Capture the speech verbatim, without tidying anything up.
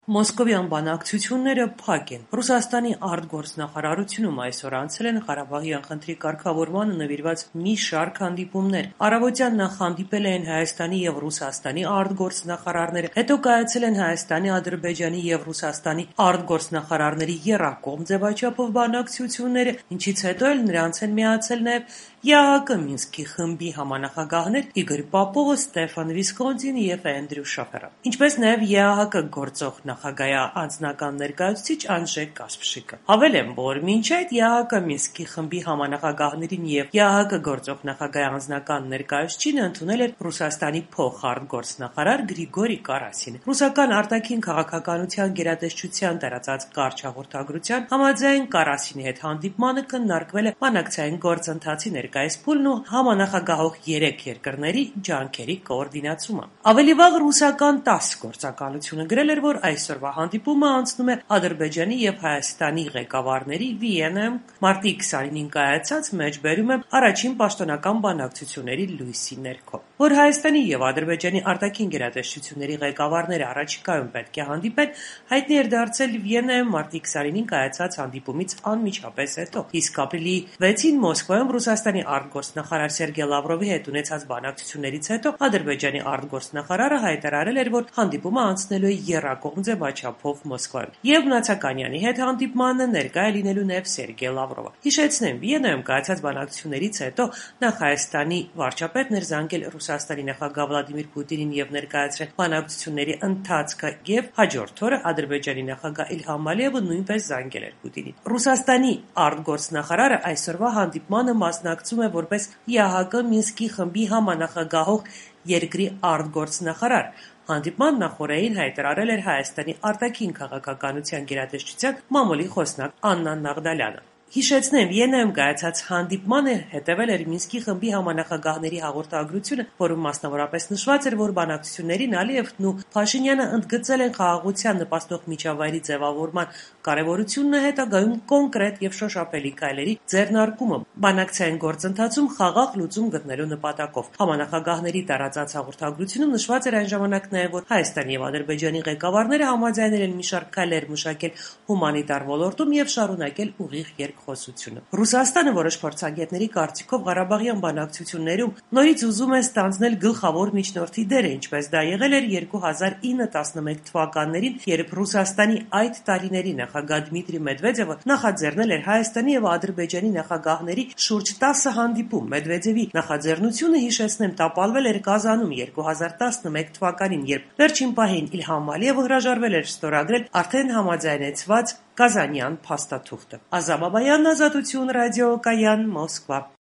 Մոսկովյան բանակցությունները փակ են։ Ռուսաստանի արտգործնախարարությունում այսօր անցել են Ղարաբաղյան խնդրի կարգավորմանը նվիրված մի շարք հանդիպումներ։ Առավոտյան նախ հանդիպել էին Հայաստանի և Ռուսաստանի արտգործնախարարները, հետո կայացել են Հայաստանի, Ադրբեջանի և Ռուսաստանի արտգործնախարարների եռակողմ ձևաչափով բանակցությունները, ինչից հետո էլ նրանց են միացել նաև ԵԱՀԿ Մինսկի խմբի համանախագահներ Իգոր Պապովը, Ստեֆան Վիսկոնտին և Էնդրյու Շաֆերը, ինչպես նաև ԵԱՀԿ գործող նախագահի անձնական ներկայացուցիչ Անժե Կասպշիկը։ Հավելեմ, որ մինչ այդ ԵԱՀԿ Մինսկի խմբի համանախագահներին և ԵԱՀԿ գործող նախագահի անձնական ներկայացուցիչին ընդունել էր Ռուսաստանի փոխարտգործնախարար Գրիգորի Կարասինը։ Ռուսական արտաքին քաղաքականության գերատեսչության տարածած կարճ հաղորդագրության համաձայն Կարասինի հետ հանդիպմանը քննարկվել է բանակցային գործընթացի ներկայիս փուլն ու համանախագահող երեք երկրների ջանքերի կոորդինացումը։ Ավելի վաղ ռուսական տաս գործակալությունը գրել էր, որ այսօրվա հանդիպումը անցնում է Ադրբեջանի և Հայաստանի ղեկավարների Վիեննայում մարտի քսանինին կայացած մեջբերում է առաջին պաշտոնական բանակցությունների լույսի ներքո։ Որ Հայաստանի և Ադրբեջանի արտաքին գերատեսչությունների ղեկավարները առաջիկայում պետք է հանդիպեն, հայտնի էր դարձել Վիեննայում մարտի քսանինին կայացած հանդիպումից անմիջապես հետո, իսկ ապրիլի վեցին Մոսկվայում Ռուսաստանի արտգործնախարար Սերգեյ Լավրովի հետ ունեցած բանակցություններից հետո Ադրբեջանի արտգործնախարարը հայտարարել էր, որ հանդիպումը անցնելու է եռակողմ ձևաչափով Մոսկվայում, և Նացականյանի հետ հանդիպմանը ներկա է լինելու նաև Սերգեյ Լավրովը։ Հիշեցնեմ, Վիեննայում կայացած բանակցություններից հետո նախ Հայաստանի վարչապետն էր զանգել Ռուսաստանի նախագահ Վլադիմիր Պուտինին և ներկայացրել բանակցությունների ընթացքը, և հաջորդ օրը Ադրբեջանի նախագահ Իլհամ Ալիևը նույնպես զանգել էր Պուտինին։ Ռուսաստանի արտգործնախարարը այսօրվա հանդիպմանը մասնակցում է որպես ԵԱՀԿ Մինսկի խմբի համանախագահող երկրի արտգործնախարար։ Հանդիպման նախօրեին հայտարարել էր Հայաստանի արտաքին քաղաքականության գերատեսչության մամուլի խոսնակ Աննա Նաղդալյանը։ Հիշեցնեմ, Վիեննայում կայացած հանդիպմանը հետևել էր Մինսկի խմբի համանախագահների հաղորդագրությունը, որում մասնավորապես նշված էր, որ բանակցություններին Ալիևն ու Փաշինյանը ընդգծել են խաղաղության նպաստող միջավայրի ձևավորման կարևորությունն ու հետագայում կոնկրետ և շոշափելի քայլերի ձեռնարկումը բանակցային գործընթացում խաղաղ լուծում գտնելու նպատակով։ Համանախագահների տարածած հաղորդագրությունում նշված էր այն ժամանակ նաև, որ Հայաստանի և Ադրբեջանի ղեկավարները համաձայնել են մի շարք քայլեր մշակել հումանիտար ոլորտում և շարունակել ուղիղ երկխոսությունը։ Ռուսաստանը որոշ փորձագետների կարծիքով Ղարաբաղյան բանակցություններում նորից ուզում է ստանձնել գլխավոր միջնորդի դերը, ինչպես դա եղել էր երկու հազար ինը տասնմեկ թվականներին, երբ Ռուսաստանի այդ տարիների նախագահ Դմիտրի Մեդվեդևը նախաձեռնել էր Հայաստանի և Ադրբեջանի նախագահների շուրջ տասը հանդիպում։ Մեդվեդևի նախաձեռնությունը, հիշեցնեմ, տապալվել էր Կազանում երկու հազար տասնմեկ թվականին, երբ վերջին պահին Իլհամ Ալիևը հրաժարվել էր ստորագրել արդեն համաձայնեցված Կազանյան փաստաթուղթը։ Ազա Բաբայան, Ազատություն ռադիոկայան, Մոսկվա։